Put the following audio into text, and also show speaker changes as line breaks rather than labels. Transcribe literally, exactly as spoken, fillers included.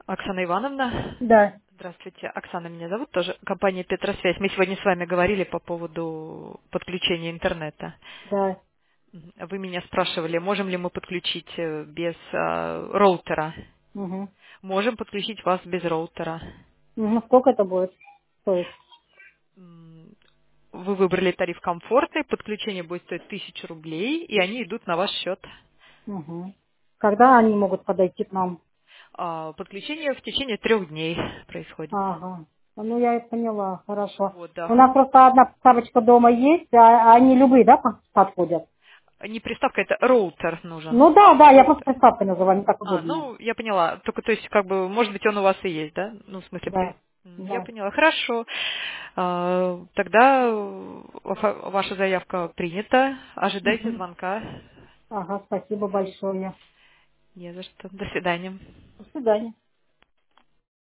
Оксана Ивановна.
Да,
Здравствуйте, Оксана меня зовут, тоже компания Петросвязь. Мы сегодня с вами говорили по поводу подключения интернета.
да.
Мгм. Вы меня спрашивали, можем ли мы подключить э, без э, роутера.
Угу.
Можем подключить вас без роутера.
Ну, сколько это будет стоить?
М, Вы выбрали тариф комфорта, подключение будет стоить тысячу рублей, и они идут на ваш счет.
Угу. Когда они могут подойти к нам?
А, Подключение в течение трех дней происходит.
Ага. Ну, я и поняла, хорошо.
Вот,
У
да.
нас просто одна подставочка дома есть, а а они любые, да, по- подходят?
Не приставка, это роутер нужен.
Ну да, да, я просто
Роутер.
приставкой называю, не так
А,
удобнее.
ну, я поняла. Только, то есть, как бы, может быть, он у вас и есть, да? Ну, в смысле, при...
Да,
М, Я
да.
поняла. Хорошо. А, Тогда э, ва- ваша заявка принята. Ожидайте
Угу.
звонка.
Ага, спасибо большое.
Не за что. До свидания.
До свидания.